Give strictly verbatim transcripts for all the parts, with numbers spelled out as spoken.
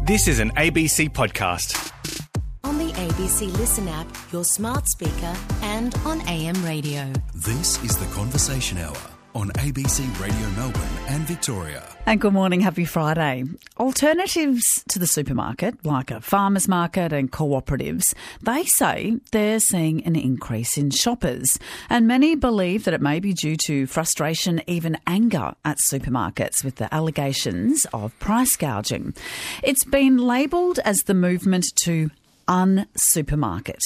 This is an A B C podcast. On the A B C Listen app, your smart speaker, and on A M radio. This is The Conversation Hour on A B C Radio Melbourne and Victoria. And good morning, happy Friday. Alternatives to the supermarket, like a farmer's market and cooperatives, they say they're seeing an increase in shoppers. And many believe that it may be due to frustration, even anger at supermarkets with the allegations of price gouging. It's been labelled as the movement to un-supermarket.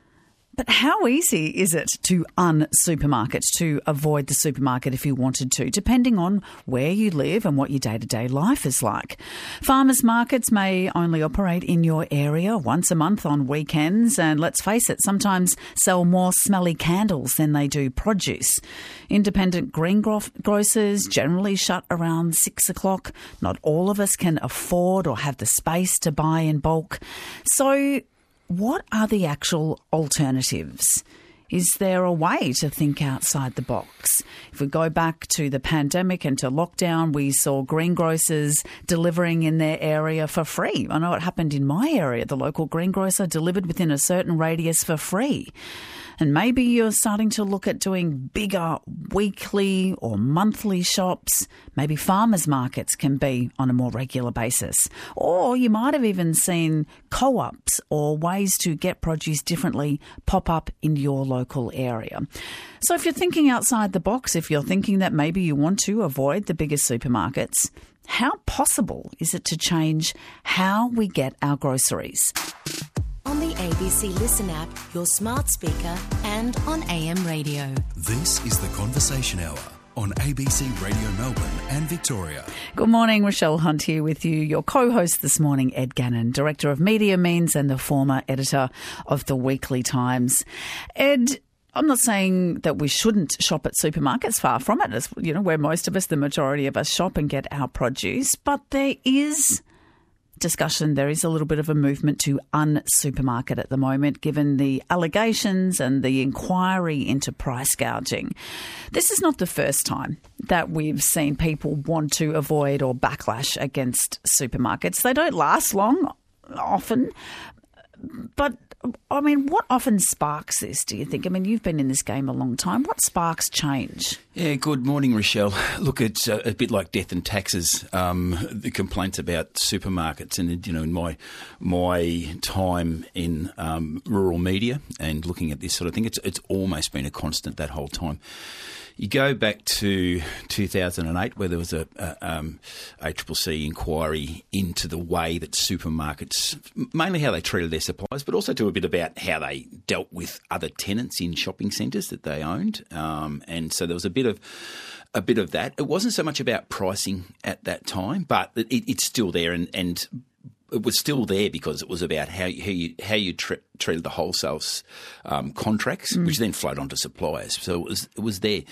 But how easy is it to un-supermarket, to avoid the supermarket if you wanted to, depending on where you live and what your day-to-day life is like? Farmers markets may only operate in your area once a month on weekends, and let's face it, sometimes sell more smelly candles than they do produce. Independent greengrocers generally shut around six o'clock. Not all of us can afford or have the space to buy in bulk. So what are the actual alternatives? Is there a way to think outside the box? If we go back to the pandemic and to lockdown, we saw greengrocers delivering in their area for free. I know it happened in my area. The local greengrocer delivered within a certain radius for free. And maybe you're starting to look at doing bigger weekly or monthly shops. Maybe farmers markets can be on a more regular basis. Or you might have even seen co-ops or ways to get produce differently pop up in your local area. So if you're thinking outside the box, if you're thinking that maybe you want to avoid the biggest supermarkets, how possible is it to change how we get our groceries? On the A B C Listen app, your smart speaker, and on A M radio. This is The Conversation Hour on A B C Radio Melbourne and Victoria. Good morning, Rochelle Hunt here with you. Your co-host this morning, Ed Gannon, Director of Media Means and the former editor of The Weekly Times. Ed, I'm not saying that we shouldn't shop at supermarkets, far from it. It's, you know, where most of us, the majority of us, shop and get our produce. But there is discussion, there is a little bit of a movement to un-supermarket at the moment, given the allegations and the inquiry into price gouging. This is not the first time that we've seen people want to avoid or backlash against supermarkets. They don't last long, often, but I mean, what often sparks this, do you think? I mean, you've been in this game a long time. What sparks change? Yeah, good morning, Rochelle. Look, it's a, a bit like death and taxes, um, the complaints about supermarkets. And, you know, in my my time in um, rural media and looking at this sort of thing, it's it's almost been a constant that whole time. You go back to two thousand eight, where there was a, a um, A C C C inquiry into the way that supermarkets, mainly how they treated their suppliers, but also to a bit about how they dealt with other tenants in shopping centres that they owned. Um, and so there was a bit of a bit of that. It wasn't so much about pricing at that time, but it, it's still there, and, and it was still there because it was about how you, how you, how you tre- treated the wholesale um, contracts, mm. which then flowed onto suppliers. So it was it was there.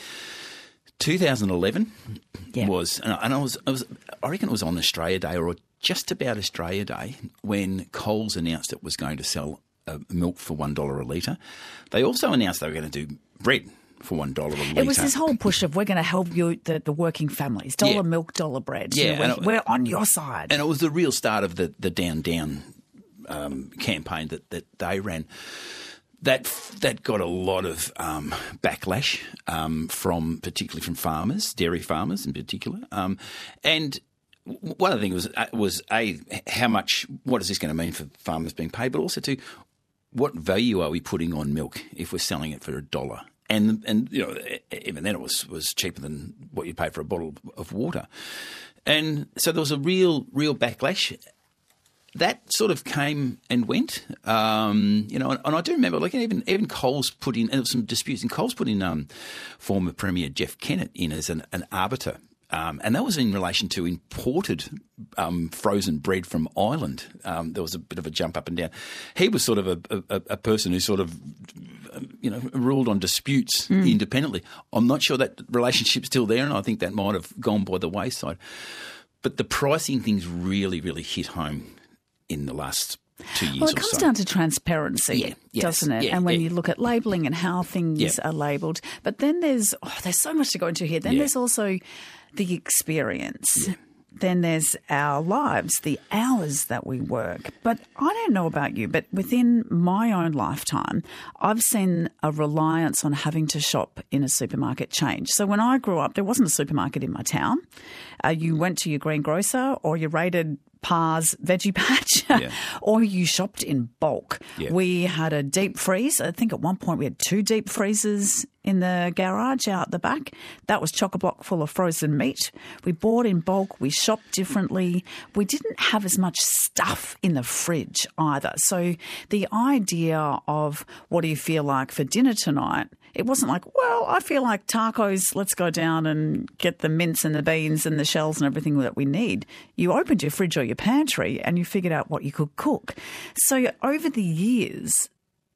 twenty eleven yeah. was, and I was, I was, I reckon it was on Australia Day or just about Australia Day when Coles announced it was going to sell uh, milk for one dollar a litre. They also announced they were going to do bread for one dollar a litre. It was this whole push of we're going to help you, the, the working families, dollar yeah. milk, dollar bread. So yeah, we're, it, we're on your side. And it was the real start of the, the down, down um, campaign that, that they ran. That that got a lot of um, backlash um, from, particularly from farmers, dairy farmers in particular. Um, and one of the things was, was A, how much, what is this going to mean for farmers being paid, but also, two, what value are we putting on milk if we're selling it for a dollar? And, and you know, even then it was, was cheaper than what you pay for a bottle of water. And so there was a real, real backlash. That sort of came and went, um, you know, and, and I do remember, like, even even Coles put in, and there was some disputes, and Coles put in um, former Premier Jeff Kennett in as an, an arbiter. Um, and that was in relation to imported um, frozen bread from Ireland. Um, there was a bit of a jump up and down. He was sort of a, a, a person who sort of, you know, ruled on disputes mm. independently. I'm not sure that relationship's still there, and I think that might have gone by the wayside. But the pricing things really, really hit home in the last two years or so. Well, it comes down to transparency, yeah, yes, doesn't it? Yeah, and when yeah. you look at labelling and how things yeah. are labelled. But then there's oh, there's so much to go into here. Then yeah. there's also the experience. Yeah. then there's our lives, the hours that we work. But I don't know about you, but within my own lifetime, I've seen a reliance on having to shop in a supermarket change. So when I grew up, there wasn't a supermarket in my town. Uh, you went to your greengrocer or you raided Pa's Veggie Patch, Yeah. or you shopped in bulk. Yeah. We had a deep freeze. I think at one point we had two deep freezers in the garage out the back. That was chock-a-block full of frozen meat. We bought in bulk. We shopped differently. We didn't have as much stuff in the fridge either. So the idea of what do you feel like for dinner tonight, it wasn't like, well, I feel like tacos, let's go down and get the mince and the beans and the shells and everything that we need. You opened your fridge or your pantry and you figured out what you could cook. So over the years,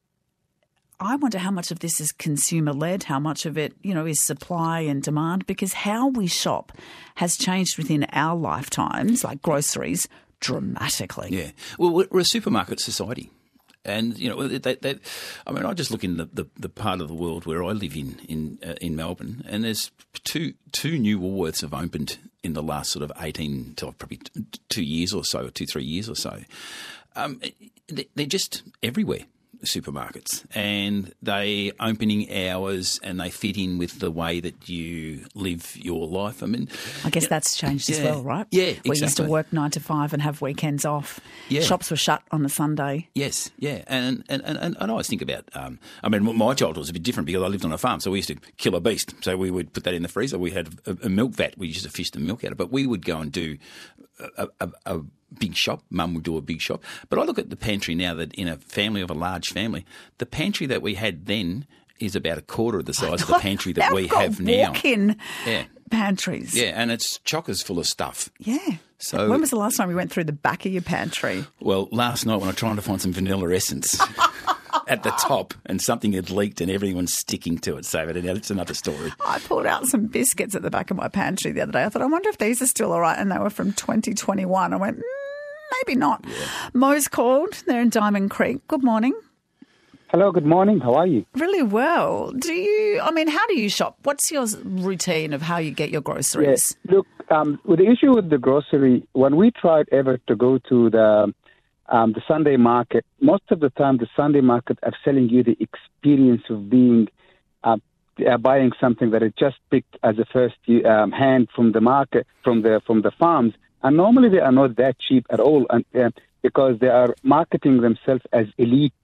I wonder how much of this is consumer-led, how much of it, you know, is supply and demand, because how we shop has changed within our lifetimes, like groceries, dramatically. Yeah. Well, we're a supermarket society. And, you know, that, that, I mean, I just look in the, the, the part of the world where I live in, in uh, in Melbourne, and there's two two new Woolworths have opened in the last sort of eighteen to probably two years or so, two, three years or so. Um, they're just everywhere, supermarkets, and they opening hours and they fit in with the way that you live your life. I mean, I guess you know, that's changed yeah, as well, right? Yeah, We exactly. used to work nine to five and have weekends off. Yeah. Shops were shut on a Sunday. Yes, yeah, and and, and, and I always think about, um, I mean, my childhood was a bit different because I lived on a farm, so we used to kill a beast. So we would put that in the freezer. We had a, a milk vat. We used to fish the milk out of it, but we would go and do a, a, a big shop. Mum would do a big shop. But I look at the pantry now that in a family of a large family, the pantry that we had then is about a quarter of the size of the pantry that Now we we've got have now. walk-in Yeah. pantries. Yeah, and it's chockers full of stuff. Yeah. So- when was the last time we went through the back of your pantry? Well, last night when I was trying to find some vanilla essence at the top and something had leaked and everyone's sticking to it. So that's another story. I pulled out some biscuits at the back of my pantry the other day. I thought, I wonder if these are still all right. And they were from twenty twenty-one. I went, mm, maybe not. Yeah. Mo's called. They're in Diamond Creek. Good morning. Hello, good morning. How are you? Really well. Do you, I mean, how do you shop? What's your routine of how you get your groceries? Yes. Look, um, with the issue with the grocery, when we tried ever to go to the um, the Sunday market, most of the time the Sunday market are selling you the experience of being uh, uh, buying something that is just picked as a first um, hand from the market, from the from the farms, and normally they are not that cheap at all, and uh, because they are marketing themselves as elite.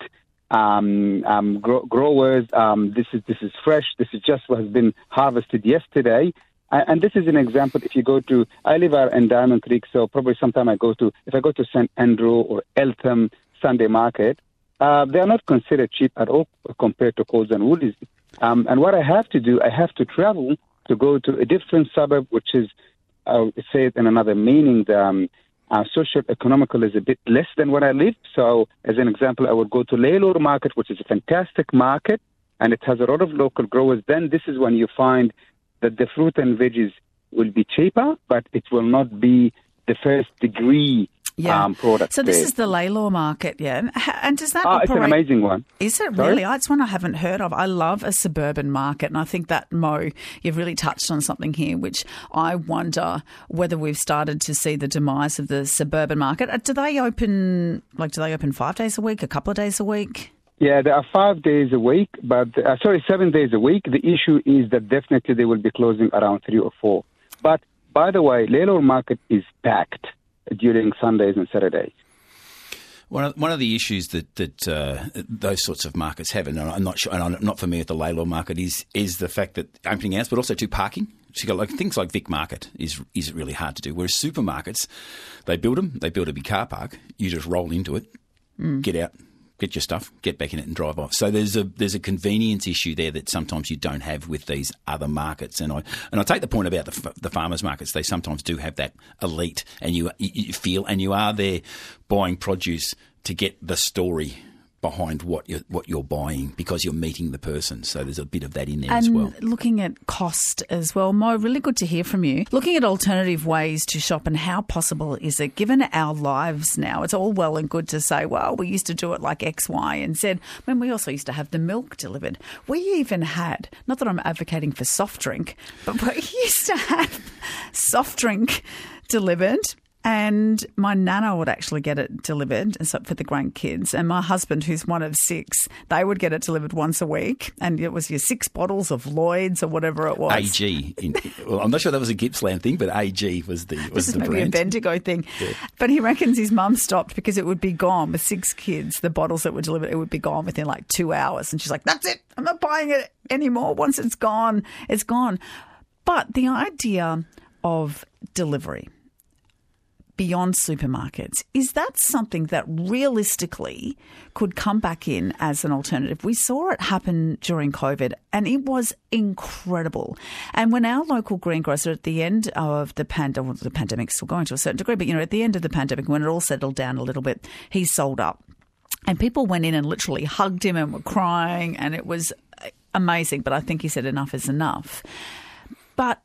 Um, um, grow, growers, um, this is this is fresh. This is just what has been harvested yesterday, and, and this is an example. If you go to, I live out in Diamond Creek, so probably sometime I go to, if I go to Saint Andrew or Eltham Sunday Market, uh, they are not considered cheap at all compared to Coles and Woolies. Um, and what I have to do, I have to travel to go to a different suburb, which is, uh, say it in another meaning, the, um, Uh, socio-economical is a bit less than where I live. So, as an example, I would go to Lalor Market, which is a fantastic market, and it has a lot of local growers. Then this is when you find that the fruit and veggies will be cheaper, but it will not be the first degree yeah. um, product. So this there. is the Lalor market, yeah? And does that Ah, operate? it's an amazing one. Is it Sorry? really? It's one I haven't heard of. I love a suburban market, and I think that, Mo, you've really touched on something here, which I wonder whether we've started to see the demise of the suburban market. Do they open, like, do they open five days a week, a couple of days a week? Yeah, there are five days a week, but, uh, sorry, seven days a week. The issue is that definitely they will be closing around three or four. But, by the way, Lalor Market is packed during Sundays and Saturdays. One of, one of the issues that that uh, those sorts of markets have, and I'm not sure, and I'm not familiar with the Lalor market, is is the fact that opening hours, but also to parking. So you got like things like Vic Market is is really hard to do. Whereas supermarkets, they build them, they build a big car park. You just roll into it, mm. get out, get your stuff, get back in it, and drive off. So there's a there's a convenience issue there that sometimes you don't have with these other markets. And I and I take the point about the the farmers markets. They sometimes do have that elite, and you you feel and you are there buying produce to get the story behind what you're, what you're buying because you're meeting the person. So there's a bit of that in there and as well. Looking at cost as well. Mo, really good to hear from you. Looking at alternative ways to shop and how possible is it, given our lives now? It's all well and good to say, well, we used to do it like X, Y and Z. I mean, we also used to have the milk delivered. We even had, not that I'm advocating for soft drink, but we used to have soft drink delivered. And my nana would actually get it delivered and so for the grandkids. And my husband, who's one of six, they would get it delivered once a week. And it was your six bottles of Lloyd's or whatever it was. A G. In, well, I'm not sure that was a Gippsland thing, but A G was the was this is the maybe brand. a Bendigo thing. Yeah. But he reckons his mum stopped because it would be gone with six kids. The bottles that were delivered, it would be gone within like two hours. And she's like, that's it. I'm not buying it anymore. Once it's gone, it's gone. But the idea of delivery beyond supermarkets, is that something that realistically could come back in as an alternative? We saw it happen during COVID and it was incredible. And when our local greengrocer at the end of the pandemic, the pandemic's still going to a certain degree, but you know, at the end of the pandemic, when it all settled down a little bit, he sold up. And people went in and literally hugged him and were crying and it was amazing. But I think he said enough is enough. But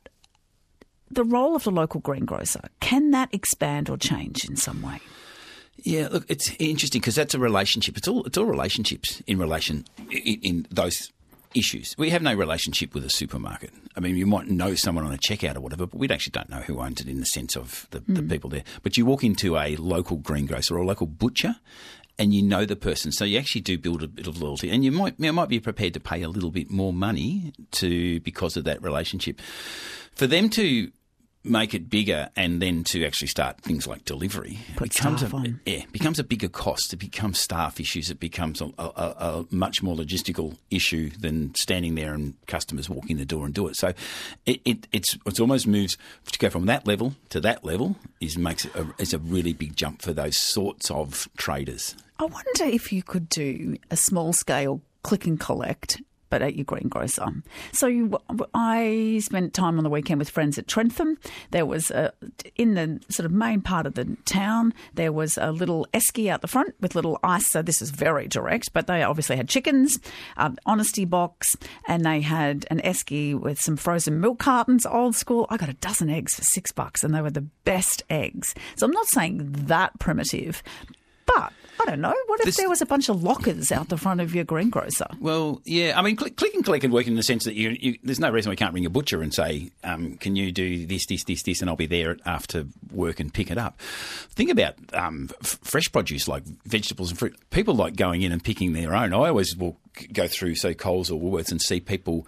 the role of the local greengrocer, can that expand or change in some way? Yeah, look, it's interesting because that's a relationship. It's all it's all relationships in relation in, in those issues. We have no relationship with a supermarket. I mean, you might know someone on a checkout or whatever, but we actually don't know who owns it in the sense of the, mm. the people there. But you walk into a local greengrocer or a local butcher and you know the person, so you actually do build a bit of loyalty, and you might you might be prepared to pay a little bit more money to because of that relationship. For them to make it bigger and then to actually start things like delivery Put becomes staff a on. yeah becomes a bigger cost. It becomes staff issues. It becomes a, a, a much more logistical issue than standing there and customers walk in the door and do it. So it, it it's it's almost moves to go from that level to that level is makes it a, is a really big jump for those sorts of traders. I wonder if you could do a small scale click and collect, but at your greengrocer. So you, I spent time on the weekend with friends at Trentham. There was a, in the sort of main part of the town, there was a little esky out the front with little ice. So this is very direct, but they obviously had chickens, um, honesty box, and they had an esky with some frozen milk cartons, old school. I got a dozen eggs for six bucks, and they were the best eggs. So I'm not saying that primitive, but I don't know. What if This, there was a bunch of lockers out the front of your greengrocer? Well, yeah. I mean, click, click and collect can work in the sense that you, you, there's no reason we can't ring a butcher and say, um, can you do this, this, this, this, and I'll be there after work and pick it up. Think about um, f- fresh produce like vegetables and fruit. People like going in and picking their own. I always will go through, say, Coles or Woolworths and see people,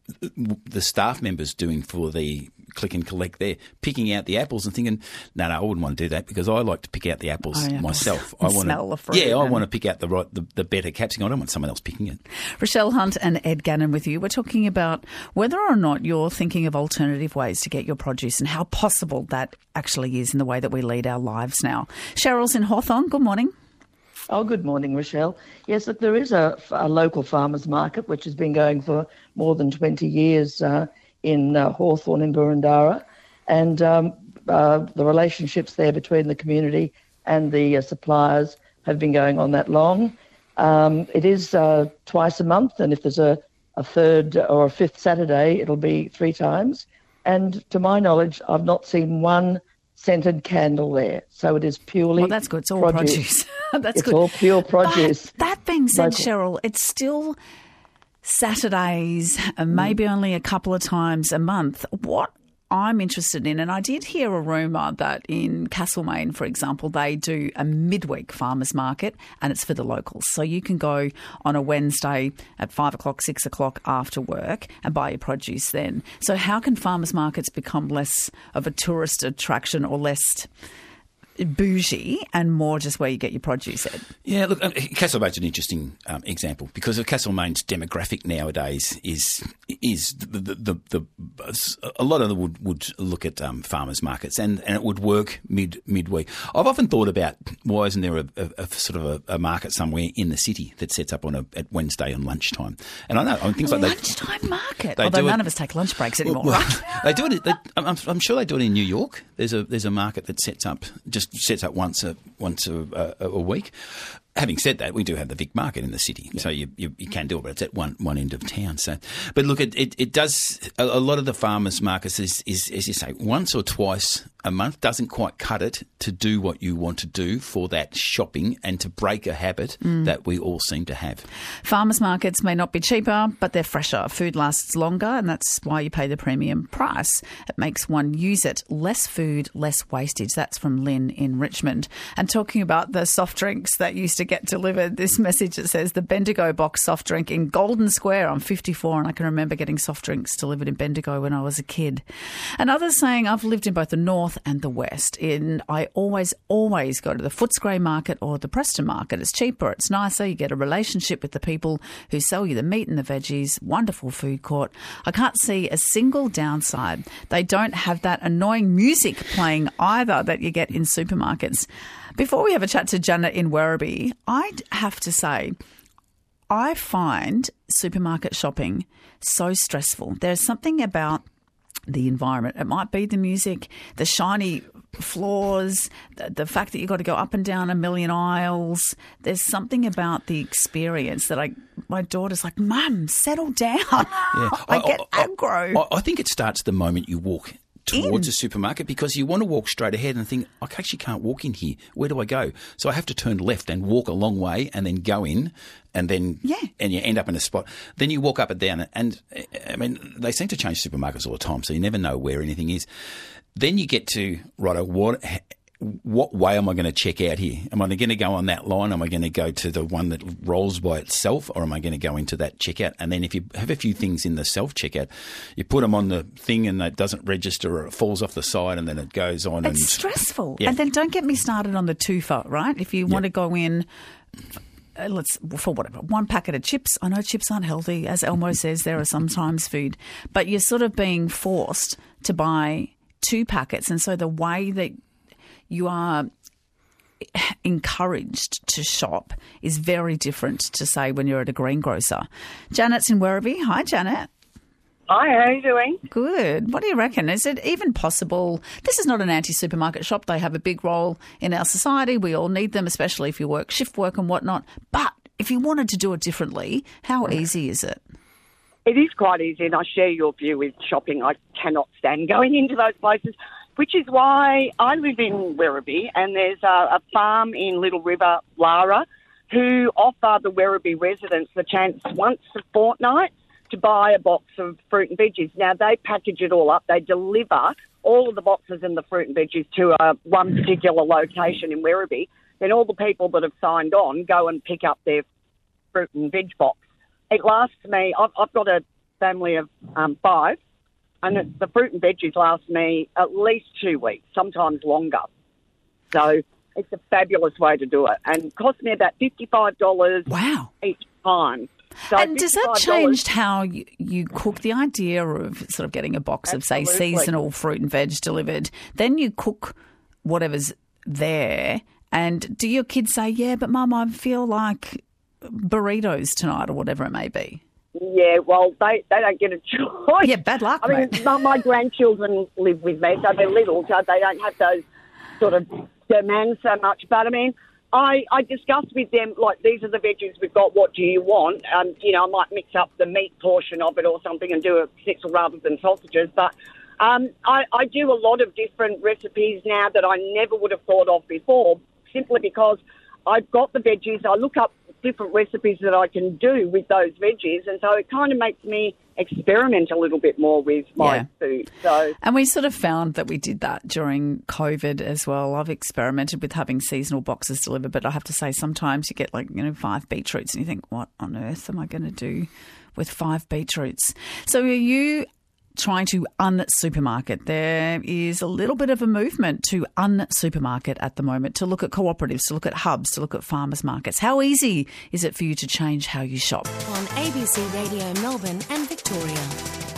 the staff members doing for the click and collect there, picking out the apples and thinking, no, no, I wouldn't want to do that because I like to pick out the apples oh, yeah, myself. I want smell to, the fruit. Yeah, I and... want to pick out the right, the, the better capsicum. I don't want someone else picking it. Rochelle Hunt and Ed Gannon with you. We're talking about whether or not you're thinking of alternative ways to get your produce and how possible that actually is in the way that we lead our lives now. Cheryl's in Hawthorn. Good morning. Oh, good morning, Rochelle. Yes, look, there is a, a local farmers market which has been going for more than twenty years uh, in uh, Hawthorn in Boroondara, and um, uh, the relationships there between the community and the uh, suppliers have been going on that long. Um, it is uh, twice a month, and if there's a, a third or a fifth Saturday, it'll be three times. And to my knowledge, I've not seen one scented candle there. So it is purely Well, that's good. It's all produce. produce. That's it's good. all pure produce. But that being said, Local. Cheryl, it's still Saturdays and maybe mm. only a couple of times a month. What I'm interested in, and I did hear a rumour that in Castlemaine, for example, they do a midweek farmers market and it's for the locals. So you can go on a Wednesday at five o'clock, six o'clock after work and buy your produce then. So how can farmers markets become less of a tourist attraction or less bougie and more just where you get your produce at? Yeah, look, um, Castlemaine's an interesting um, example because of Castlemaine's demographic nowadays is is the the, the, the a lot of them would, would look at um, farmers markets and, and it would work mid midweek. I've often thought about why isn't there a, a, a sort of a, a market somewhere in the city that sets up on a at Wednesday on lunchtime? And I know I mean, things a like lunchtime that. market. They Although do none it, of us take lunch breaks anymore. Well, right? they do it. They, I'm, I'm sure they do it in New York. There's a there's a market that sets up just sets up once a once a, a, a week. Having said that, we do have the Vic Market in the city, yeah. so you, you you can do it, but it's at one one end of town. So, but look, it it, it does a, a lot of the farmers' markets is, is as you say, once or twice a month doesn't quite cut it to do what you want to do for that shopping and to break a habit mm. that we all seem to have. Farmers markets may not be cheaper, but they're fresher. Food lasts longer, and that's why you pay the premium price. It makes one use it. Less food, less wastage. That's from Lynn in Richmond. And talking about the soft drinks that used to get delivered, this message that says the Bendigo box soft drink in Golden Square. I'm fifty-four and I can remember getting soft drinks delivered in Bendigo when I was a kid. And others saying I've lived in both the north and the west. In I always, always go to the Footscray Market or the Preston Market. It's cheaper, it's nicer, you get a relationship with the people who sell you the meat and the veggies. Wonderful food court. I can't see a single downside. They don't have that annoying music playing either that you get in supermarkets. Before we have a chat to Janet in Werribee, I'd have to say I find supermarket shopping so stressful. There's something about the environment. It might be the music, the shiny floors, the, the fact that you've got to go up and down a million aisles. There's something about the experience that I, my daughter's like, Mum, settle down. Yeah. I, I get I, aggro. I, I think it starts the moment you walk towards a supermarket, because you want to walk straight ahead and think, I actually can't walk in here. Where do I go? So I have to turn left and walk a long way and then go in, and then yeah. and you end up in a spot. Then you walk up and down, and I mean, they seem to change supermarkets all the time, so you never know where anything is. Then you get to, right, what what way am I going to check out here? Am I going to go on that line? Am I going to go to the one that rolls by itself, or am I going to go into that checkout? And then if you have a few things in the self-checkout, you put them on the thing and it doesn't register, or it falls off the side and then it goes on. It's and, stressful. Yeah. And then don't get me started on the twofer, right? If you want yeah. to go in... Uh, let's for whatever one packet of chips. I know chips aren't healthy, as Elmo says. There are sometimes food, but you're sort of being forced to buy two packets, and so the way that you are encouraged to shop is very different to, say, when you're at a greengrocer. Janet's in Werribee. Hi, Janet. Hi, how are you doing? Good. What do you reckon? Is it even possible? This is not an anti-supermarket shop. They have a big role in our society. We all need them, especially if you work shift work and whatnot. But if you wanted to do it differently, how easy is it? It is quite easy, and I share your view with shopping. I cannot stand going into those places, which is why I live in Werribee, and there's a, a farm in Little River, Lara, who offer the Werribee residents the chance once a fortnight to buy a box of fruit and veggies. Now, they package it all up. They deliver all of the boxes and the fruit and veggies to uh, one particular location in Werribee. Then all the people that have signed on go and pick up their fruit and veg box. It lasts me, I've, I've got a family of um, five, and it, the fruit and veggies last me at least two weeks, sometimes longer. So it's a fabulous way to do it. And it costs me about fifty-five dollars wow. each time. So and does that change how you, you cook? The idea of sort of getting a box Absolutely. of, say, seasonal fruit and veg delivered, then you cook whatever's there, and do your kids say, yeah, but Mum, I feel like burritos tonight, or whatever it may be? Yeah, well, they, they don't get a choice. Yeah, bad luck, I mean, mate. my, my grandchildren live with me, so they're little, so they don't have those sort of demands so much. But, I mean, I, I discussed with them, like, these are the veggies we've got, what do you want? Um, you know, I might mix up the meat portion of it or something and do a schnitzel rather than sausages. But um, I, I do a lot of different recipes now that I never would have thought of before, simply because I've got the veggies. I look up different recipes that I can do with those veggies, and so it kind of makes me experiment a little bit more with my yeah. food. So, and we sort of found that we did that during COVID as well. I've experimented with having seasonal boxes delivered, but I have to say sometimes you get like, you know, five beetroots and you think, what on earth am I going to do with five beetroots? So are you trying to un-supermarket? There is a little bit of a movement to un-supermarket at the moment, to look at cooperatives, to look at hubs, to look at farmers markets. How easy is it for you to change how you shop? On A B C Radio Melbourne and Victoria.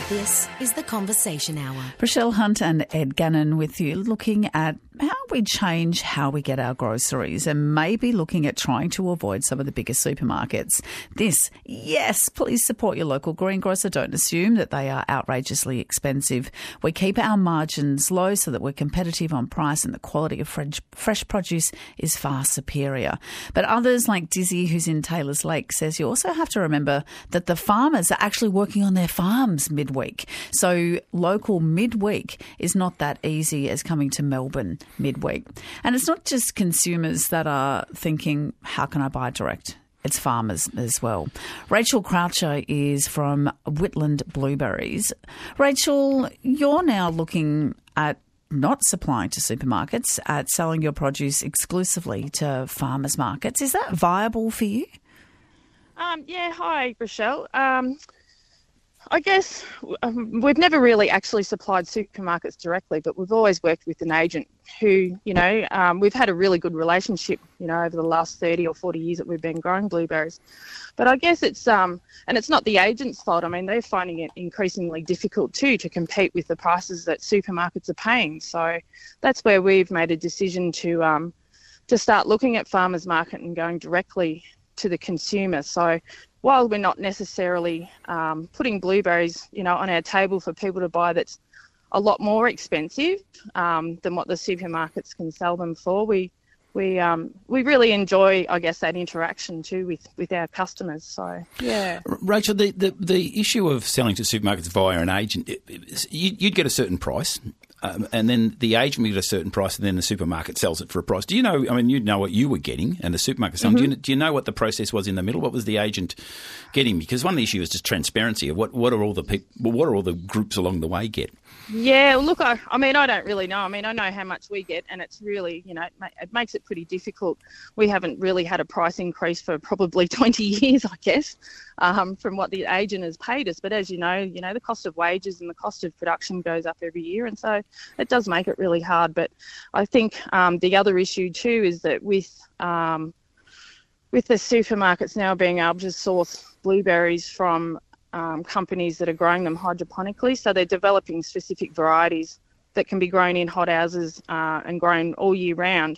This is the Conversation Hour. Rochelle Hunt and Ed Gannon with you, looking at how we change how we get our groceries and maybe looking at trying to avoid some of the biggest supermarkets. This, yes, please support your local greengrocer. Don't assume that they are outrageously expensive. We keep our margins low so that we're competitive on price and the quality of fresh, fresh produce is far superior. But others like Dizzy, who's in Taylors Lake, says you also have to remember that the farmers are actually working on their farms midweek. So local midweek is not that easy as coming to Melbourne midweek. And it's not just consumers that are thinking, how can I buy direct? It's farmers as well. Rachel Croucher is from Whitland Blueberries. Rachel, you're now looking at not supplying to supermarkets, at selling your produce exclusively to farmers markets. Is that viable for you? Um, yeah, hi, Rochelle. Um, I guess um, we've never really actually supplied supermarkets directly, but we've always worked with an agent who, you know, um, we've had a really good relationship, you know, over the last thirty or forty years that we've been growing blueberries. But I guess it's, um, and it's not the agent's fault. I mean, they're finding it increasingly difficult too to compete with the prices that supermarkets are paying. So that's where we've made a decision to, um, to start looking at farmers market and going directly to the consumer. So while we're not necessarily um, putting blueberries, you know, on our table for people to buy that's a lot more expensive um, than what the supermarkets can sell them for, we we um, we really enjoy, I guess, that interaction too with, with our customers. So, yeah. Rachel, the, the, the issue of selling to supermarkets via an agent, it, it, you'd get a certain price. Um, and then the agent will get a certain price, and then the supermarket sells it for a price. Do you know? I mean, you know what you were getting, and the supermarket selling. Mm-hmm. Do, you, do you know what the process was in the middle? What was the agent getting? Because one of the issues is just transparency of what what are all the people, what are all the groups along the way get? Yeah, look, I, I mean, I don't really know. I mean, I know how much we get, and it's really, you know, it, ma- it makes it pretty difficult. We haven't really had a price increase for probably twenty years, I guess, um, from what the agent has paid us. But as you know, you know, the cost of wages and the cost of production goes up every year, and so it does make it really hard. But I think um, the other issue too is that with um, with the supermarkets now being able to source blueberries from um, companies that are growing them hydroponically, so they're developing specific varieties that can be grown in hothouses uh, and grown all year round.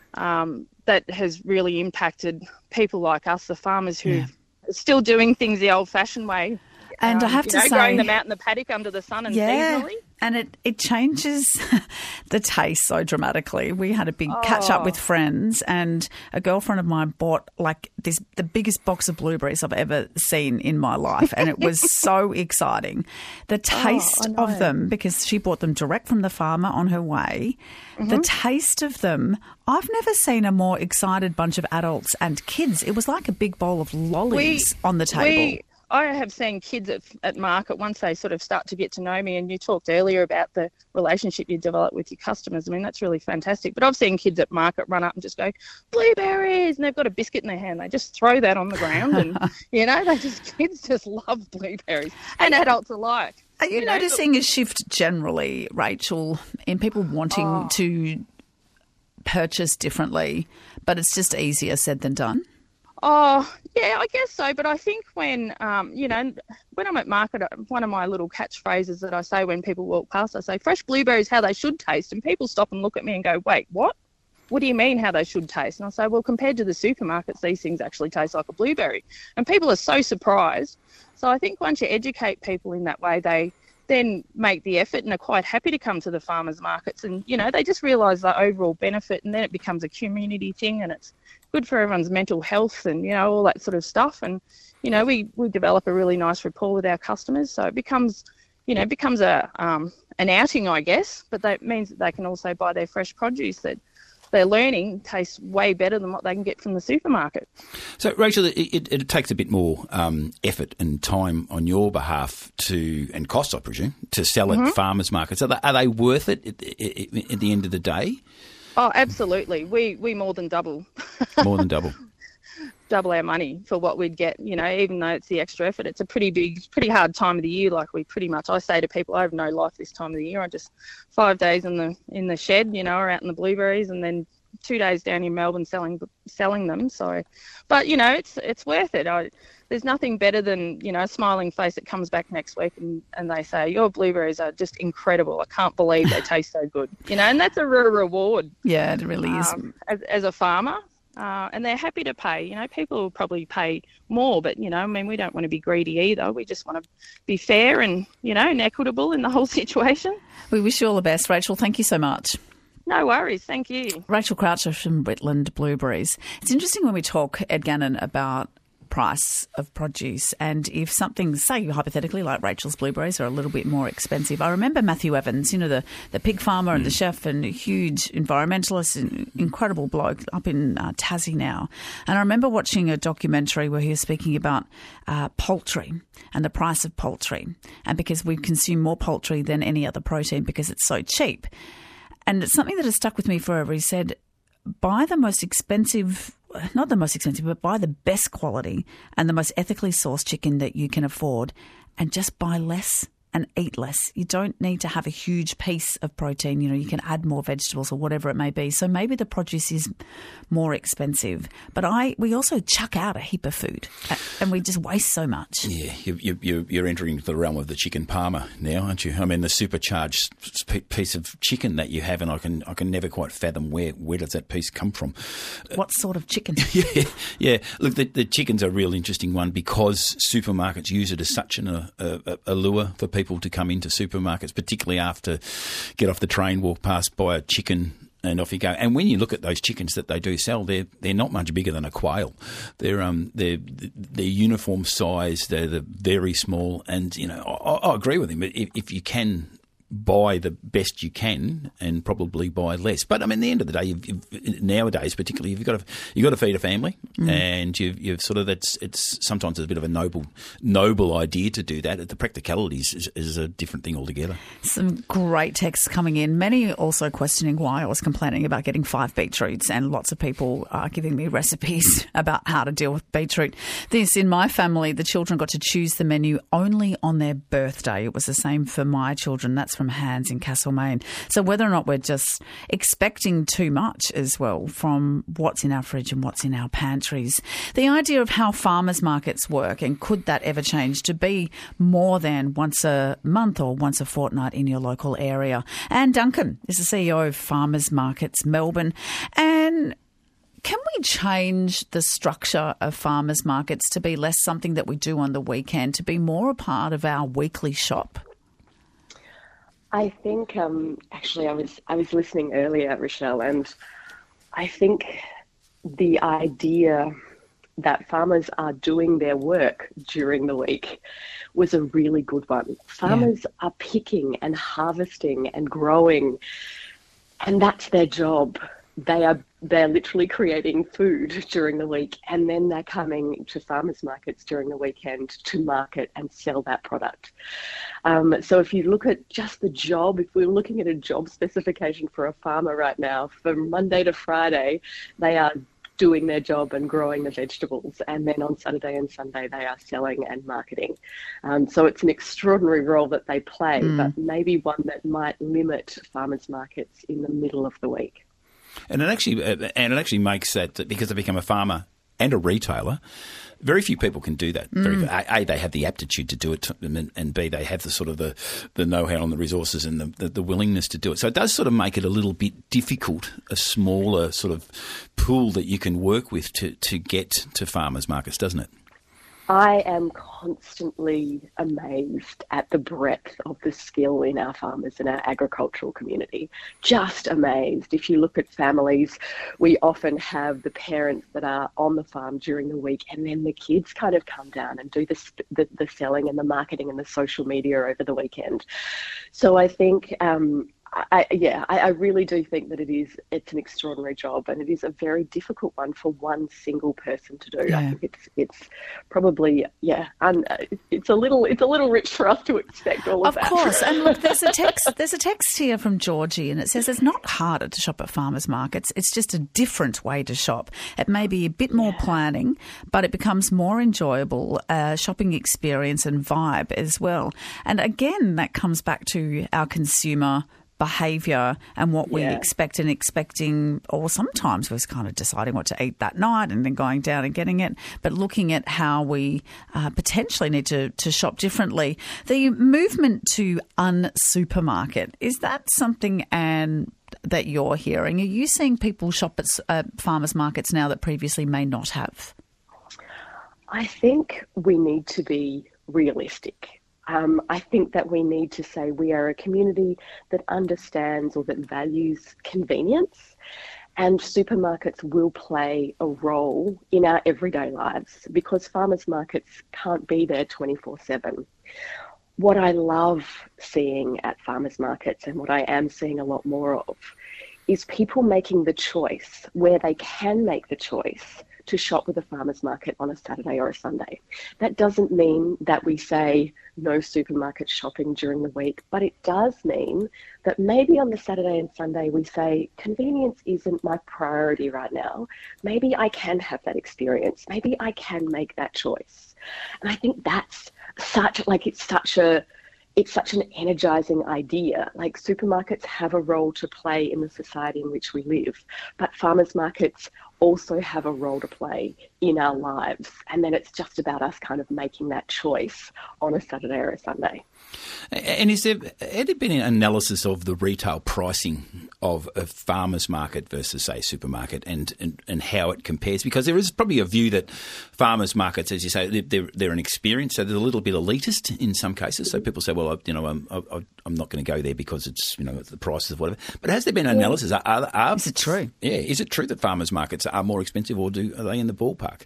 Um, that has really impacted people like us, the farmers who yeah. are still doing things the old-fashioned way. And um, I have you to know, say, growing them out in the paddock under the sun and yeah, seasonally. And it, it changes the taste so dramatically. We had a big oh. catch up with friends, and a girlfriend of mine bought like this the biggest box of blueberries I've ever seen in my life, and it was so exciting. The taste oh, of them, because she bought them direct from the farmer on her way. Mm-hmm. The taste of them, I've never seen a more excited bunch of adults and kids. It was like a big bowl of lollies we, on the table. We, I have seen kids at, at market, once they sort of start to get to know me, and you talked earlier about the relationship you develop with your customers. I mean, that's really fantastic. But I've seen kids at market run up and just go, blueberries, and they've got a biscuit in their hand. They just throw that on the ground and, you know, they just, kids just love blueberries, and are, adults alike. Are you, you noticing know? a shift generally, Rachel, in people wanting oh. to purchase differently, but it's just easier said than done? Oh, yeah, I guess so. But I think when, um, you know, when I'm at market, one of my little catchphrases that I say when people walk past, I say, fresh blueberries, how they should taste. And people stop and look at me and go, wait, what? What do you mean how they should taste? And I say, well, compared to the supermarkets, these things actually taste like a blueberry. And people are so surprised. So I think once you educate people in that way, they then make the effort and are quite happy to come to the farmers markets. And, you know, they just realise the overall benefit, and then it becomes a community thing, and it's good for everyone's mental health and, you know, all that sort of stuff. And, you know, we, we develop a really nice rapport with our customers. So it becomes, you know, it becomes a um, an outing, I guess, but that means that they can also buy their fresh produce that they're learning tastes way better than what they can get from the supermarket. So, Rachel, it, it, it takes a bit more um, effort and time on your behalf to, and cost, I presume, to sell mm-hmm. at farmers markets. Are they, are they worth it at, at, at the end of the day? Oh, absolutely. We we more than double. More than double. double our money for what we'd get, you know, even though it's the extra effort. It's a pretty big, pretty hard time of the year. Like we pretty much, I say to people, I have no life this time of the year. I just five days in the in the shed, you know, or out in the blueberries, and then two days down in Melbourne selling selling them. So, but you know, it's it's worth it. I, there's nothing better than, you know, a smiling face that comes back next week and, and they say, your blueberries are just incredible. I can't believe they taste so good. You know, and that's a real reward. Yeah, it really is. Um, as, as a farmer. Uh, and they're happy to pay. You know, people will probably pay more, but, you know, I mean, we don't want to be greedy either. We just want to be fair and, you know, and equitable in the whole situation. We wish you all the best. Rachel, thank you so much. No worries. Thank you. Rachel Croucher from Whitland Blueberries. It's interesting when we talk, Ed Gannon, about price of produce, and if something, say hypothetically like Rachel's blueberries, are a little bit more expensive. I remember Matthew Evans, you know, the, the pig farmer and the chef and a huge environmentalist, and incredible bloke up in uh, Tassie now. And I remember watching a documentary where he was speaking about uh, poultry and the price of poultry, and because we consume more poultry than any other protein because it's so cheap. And it's something that has stuck with me forever. He said, buy the most expensive, not the most expensive, but buy the best quality and the most ethically sourced chicken that you can afford, and just buy less and eat less. You don't need to have a huge piece of protein. You know, you can add more vegetables or whatever it may be. So maybe the produce is more expensive. But I we also chuck out a heap of food and we just waste so much. Yeah, you, you, you're entering the realm of the chicken parma now, aren't you? I mean, the supercharged piece of chicken that you have, and I can I can never quite fathom where, where does that piece come from. What sort of chicken? yeah, yeah. Look, the, the chicken's a real interesting one because supermarkets use it as such an a, a, a lure for people to come into supermarkets, particularly after get off the train, walk past, buy a chicken, and off you go. And when you look at those chickens that they do sell, they're they're not much bigger than a quail. They're um they're they're uniform size. They're, they're very small, and you know I, I agree with him. If, if you can buy the best you can, and probably buy less. But I mean, at the end of the day, you've, you've, nowadays, particularly, you've got to you've got to feed a family, mm. and you've, you've sort of that's it's sometimes it's a bit of a noble noble idea to do that. The practicalities is, is a different thing altogether. Some great texts coming in. Many also questioning why I was complaining about getting five beetroots, and lots of people are giving me recipes about how to deal with beetroot. This, in my family, the children got to choose the menu only on their birthday. It was the same for my children. That's from Hans in Castlemaine. So whether or not we're just expecting too much as well from what's in our fridge and what's in our pantries. The idea of how farmers markets work, and could that ever change to be more than once a month or once a fortnight in your local area. Anne Duncan is the C E O of Farmers Markets Melbourne. And can we change the structure of farmers markets to be less something that we do on the weekend, to be more a part of our weekly shop? I think um, actually I was I was listening earlier, Rochelle, and I think the idea that farmers are doing their work during the week was a really good one. Farmers yeah. are picking and harvesting and growing, and that's their job. They are they're literally creating food during the week, and then they're coming to farmers markets during the weekend to market and sell that product. Um, so if you look at just the job, if we're looking at a job specification for a farmer right now, from Monday to Friday, they are doing their job and growing the vegetables, and then on Saturday and Sunday they are selling and marketing. Um, so it's an extraordinary role that they play, mm. but maybe one that might limit farmers markets in the middle of the week. And it actually, and it actually makes that, because they become a farmer and a retailer, very few people can do that. Very, mm. A, a, they have the aptitude to do it, and, and B, they have the sort of the, the know-how and the resources and the, the, the willingness to do it. So it does sort of make it a little bit difficult, a smaller sort of pool that you can work with to, to get to farmers markets, doesn't it? I am constantly amazed at the breadth of the skill in our farmers and our agricultural community. Just amazed. If you look at families, we often have the parents that are on the farm during the week, and then the kids kind of come down and do the, the, the selling and the marketing and the social media over the weekend. So I think... Um, I, yeah, I, I really do think that it is. It's an extraordinary job, and it is a very difficult one for one single person to do. Yeah. I think it's it's probably yeah, and it's a little it's a little rich for us to expect all of, of that. Of course, and look, there's a text there's a text here from Georgie, and it says it's not harder to shop at farmers markets. It's just a different way to shop. It may be a bit more yeah. planning, but it becomes more enjoyable uh, shopping experience and vibe as well. And again, that comes back to our consumer behaviour and what we Yeah. expect and expecting, or sometimes we're kind of deciding what to eat that night and then going down and getting it, but looking at how we uh, potentially need to, to shop differently. The movement to unsupermarket, is that something, Anne, that you're hearing? Are you seeing people shop at uh, farmers markets now that previously may not have? I think we need to be realistic. Um, I think that we need to say we are a community that understands or that values convenience, and supermarkets will play a role in our everyday lives because farmers markets can't be there twenty-four seven. What I love seeing at farmers markets, and what I am seeing a lot more of, is people making the choice where they can make the choice to shop with a farmer's market on a Saturday or a Sunday. That doesn't mean that we say no supermarket shopping during the week, but it does mean that maybe on the Saturday and Sunday we say convenience isn't my priority right now. Maybe I can have that experience. Maybe I can make that choice. And I think that's such, like it's such a, it's such an energizing idea. Like supermarkets have a role to play in the society in which we live, but farmers markets also have a role to play in our lives. And then it's just about us kind of making that choice on a Saturday or a Sunday. And is there, had there been an analysis of the retail pricing of a farmer's market versus, say, supermarket and, and, and how it compares? Because there is probably a view that farmers markets, as you say, they're, they're an experience, so they're a little bit elitist in some cases. So people say, well, I, you know, I'm, I, I'm not going to go there because it's, you know, the prices of whatever. But has there been an analysis? Are, are, are, is it true? Yeah, is it true that farmers markets are more expensive, or do are they in the ballpark?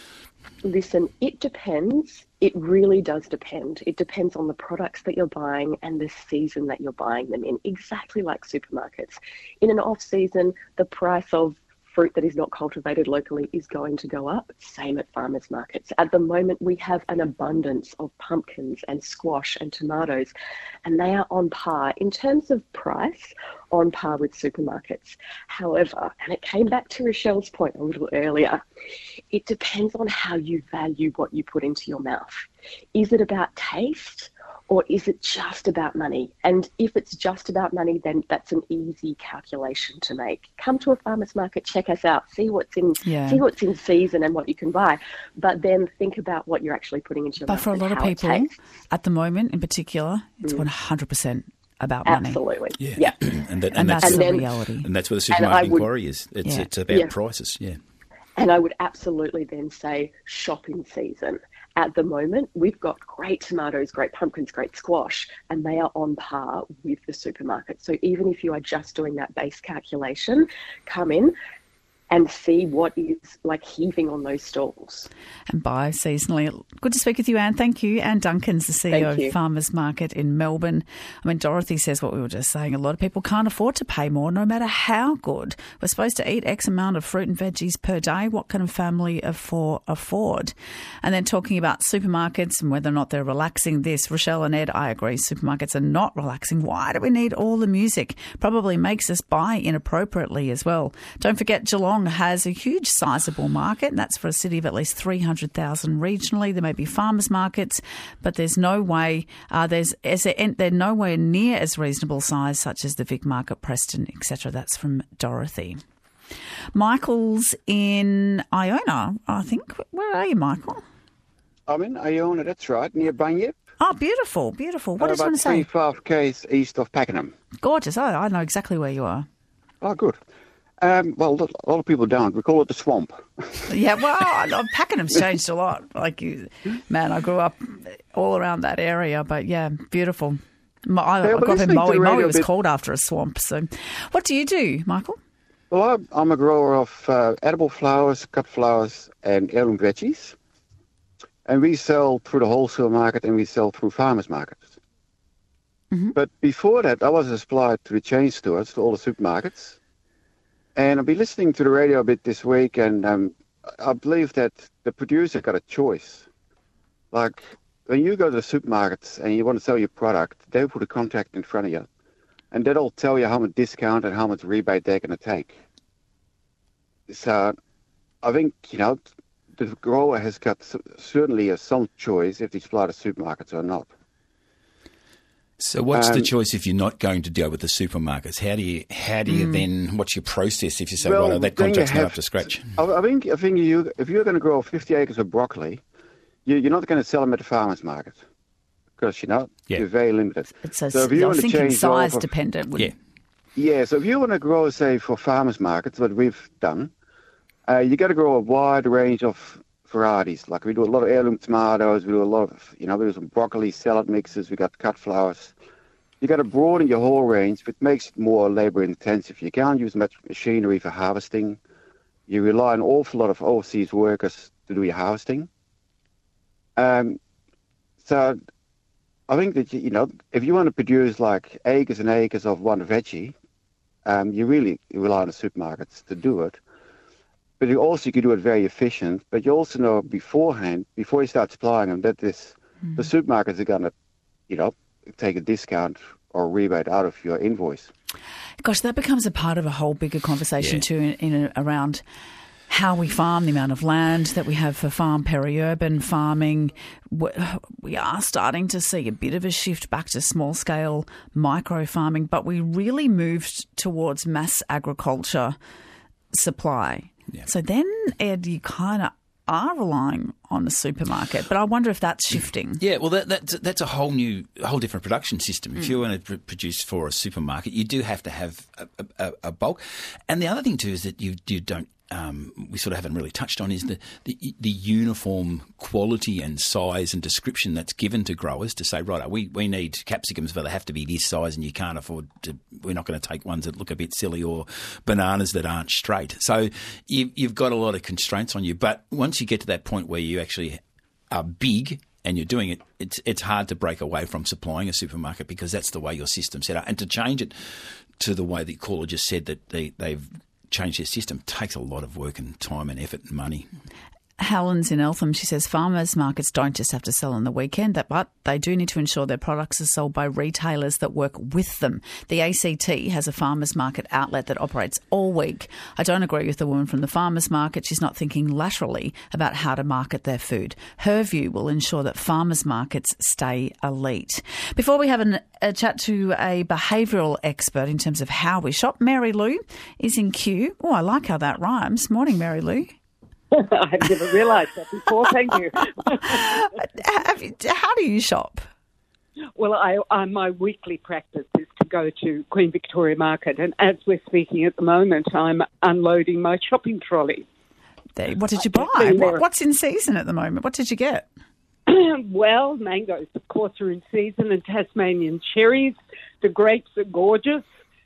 Listen, it depends. It really does depend. It depends on the products that you're buying and the season that you're buying them in, exactly like supermarkets. In an off-season, the price of fruit that is not cultivated locally is going to go up. Same at farmers markets. At the moment, we have an abundance of pumpkins and squash and tomatoes, and they are on par in terms of price, on par with supermarkets. However, and it came back to Rochelle's point a little earlier, it depends on how you value what you put into your mouth. Is it about taste? Or is it just about money? And if it's just about money, then that's an easy calculation to make. Come to a farmer's market, check us out, see what's in Yeah. see what's in season and what you can buy. But then think about what you're actually putting into your But mouth. for a and lot of how it people, tastes. at the moment in particular, it's one hundred percent about money. Absolutely. Yeah, Yeah. and, that, And, and that's, that's the And then- reality. and that's where the And I supermarket would- inquiry is. It's Yeah. it's about Yeah. prices. Yeah. And I would absolutely then say shopping season. At the moment, we've got great tomatoes, great pumpkins, great squash, and they are on par with the supermarket. So even if you are just doing that base calculation, come in and see what is like heaving on those stalls. And buy seasonally. Good to speak with you, Anne. Thank you. Anne Duncan's the C E O Thank of you. Farmers Market in Melbourne. I mean, Dorothy says what we were just saying. A lot of people can't afford to pay more, no matter how good. We're supposed to eat X amount of fruit and veggies per day. What can a family afford? afford? And then talking about supermarkets and whether or not they're relaxing this. Rochelle and Ed, I agree, supermarkets are not relaxing. Why do we need all the music? Probably makes us buy inappropriately as well. Don't forget, Geelong has a huge sizable market, and that's for a city of at least three hundred thousand regionally. There may be farmers markets, but there's no way, uh, there's is there, they're nowhere near as reasonable size such as the Vic Market, Preston, et cetera. That's from Dorothy. Michael's in Iona, I think. Where are you, Michael? I'm in Iona, that's right, near Bunyip. Oh, beautiful, beautiful. What Uh, did you want to about say? twenty-five k's east of Pakenham. Gorgeous. Oh, I know exactly where you are. Oh, good. Um, well, a lot of people don't. We call it the swamp. Yeah, well, I know Pakenham's changed a lot. Like, you, man, I grew up all around that area, but yeah, beautiful. Mo- I, Yeah, I but grew up in listening to Moe. the Moe radio was bit- called after a swamp. So, what do you do, Michael? Well, I'm, I'm a grower of uh, edible flowers, cut flowers, and heirloom veggies. And we sell through the wholesale market and we sell through farmers markets. Mm-hmm. But before that, I was a supplier to the chain stores, to all the supermarkets. And I've been listening to the radio a bit this week, and um, I believe that the producer got a choice. Like, when you go to the supermarkets and you want to sell your product, they put a contract in front of you. And that'll tell you how much discount and how much rebate they're going to take. So I think, you know, the grower has got certainly a, some choice if they supply to supermarkets or not. So what's Um, the choice if you're not going to deal with the supermarkets? How do you how do you Mm. then, what's your process if you say, Well, right, that then you contract's not have- up to scratch? I, I think, I think you, if you're going to grow fifty acres of broccoli, you, you're not going to sell them at the farmer's market because, you know, Yeah. you're very limited. It's a, So if I you was want to thinking change size over- dependent. Would, Yeah. Yeah, so if you want to grow, say, for farmers markets, what we've done, uh, you got to grow a wide range of varieties. Like we do a lot of heirloom tomatoes, we do a lot of, you know, we do some broccoli salad mixes, we got cut flowers. You got to broaden your whole range, which makes it more labour intensive. You can't use much machinery for harvesting. You rely on an awful lot of overseas workers to do your harvesting. Um, so I think that, you know, if you want to produce like acres and acres of one veggie, um, you really rely on the supermarkets to do it. But you also can do it very efficient. But you also know beforehand, before you start supplying them, that this Mm. the supermarkets are going to, you know, take a discount or rebate out of your invoice. Gosh, that becomes a part of a whole bigger conversation Yeah. too in, in around how we farm, the amount of land that we have for farm, peri-urban farming. We- We are starting to see a bit of a shift back to small-scale micro farming, but we really moved towards mass agriculture supply. Yeah. So then, Ed, you kind of are relying on the supermarket, but I wonder if that's shifting. Yeah, well, that, that's, that's a whole new, a whole different production system. If you want to pr- produce for a supermarket, you do have to have a, a, a bulk. And the other thing too is that you you don't. Um, we sort of haven't really touched on is the, the the uniform quality and size and description that's given to growers to say, right, we, we need capsicums, but they have to be this size and you can't afford to, we're not going to take ones that look a bit silly or bananas that aren't straight. So you, you've got a lot of constraints on you. But once you get to that point where you actually are big and you're doing it, it's it's hard to break away from supplying a supermarket because that's the way your system's set up. And to change it to the way the caller just said that they, they've change their system takes a lot of work and time and effort and money. Helen's in Eltham. She says farmers markets don't just have to sell on the weekend, but they do need to ensure their products are sold by retailers that work with them. The A C T has a farmers market outlet that operates all week. I don't agree with the woman from the farmers market. She's not thinking laterally about how to market their food. Her view will ensure that farmers markets stay elite. Before we have an, a chat to a behavioural expert in terms of how we shop, Mary Lou is in queue. Oh, I like how that rhymes. Morning, Mary Lou. I've never realised that before. Thank you. Have you. How do you shop? Well, I, I, my weekly practice is to go to Queen Victoria Market, and as we're speaking at the moment, I'm unloading my shopping trolley. There, what did you buy? What, what's in season at the moment? What did you get? Well, mangoes, of course, are in season, and Tasmanian cherries. The grapes are gorgeous.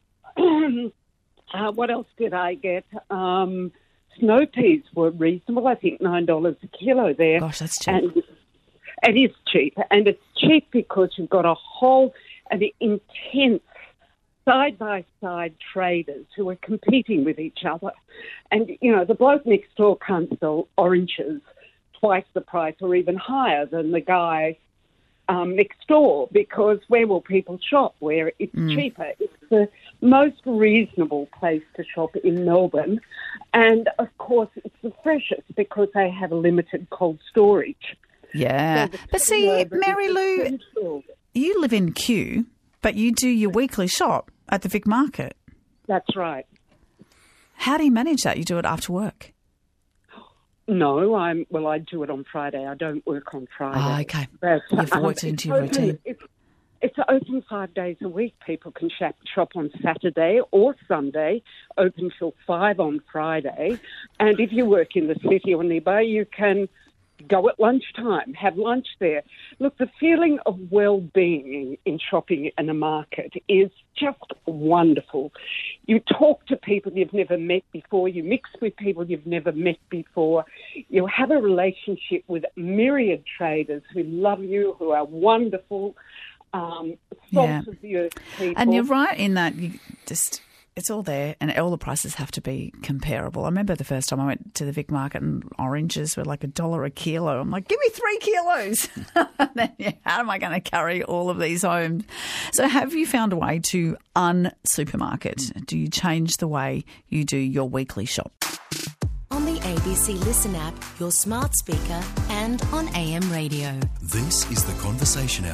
uh, what else did I get? Um, Snow peas were reasonable. I think nine dollars a kilo there. Gosh, that's cheap. And it is cheap, and it's cheap because you've got a whole and intense side-by-side traders who are competing with each other. And, you know, the bloke next door can't sell oranges twice the price or even higher than the guy um, next door, because where will people shop? Where it's Mm. cheaper. It's the most reasonable place to shop in Melbourne. And, of course, it's the freshest because they have a limited cold storage. Yeah. So the But see, turnover Mary is Lou, essential. you live in Kew, but you do your weekly shop at the Vic Market. That's right. How do you manage that? You do it after work? No, I'm well. I do it on Friday. I don't work on Friday. Oh, okay. But, You've um, worked into it's your open- routine. It's, it's open five days a week. People can shop, shop on Saturday or Sunday. Open till five on Friday. And if you work in the city or nearby, you can go at lunchtime, have lunch there. Look, the feeling of well-being in, in shopping in a market is just wonderful. You talk to people you've never met before. You mix with people you've never met before. You have a relationship with myriad traders who love you, who are wonderful, um, salt Yeah. of the earth people. And you're right in that you just... It's all there, and all the prices have to be comparable. I remember the first time I went to the Vic Market and oranges were like a dollar a kilo. I'm like, give me three kilos. Then, yeah, how am I going to carry all of these home? So have you found a way to un-supermarket? Do you change the way you do your weekly shop? On the A B C Listen app, your smart speaker, and on A M radio. This is the Conversation Hour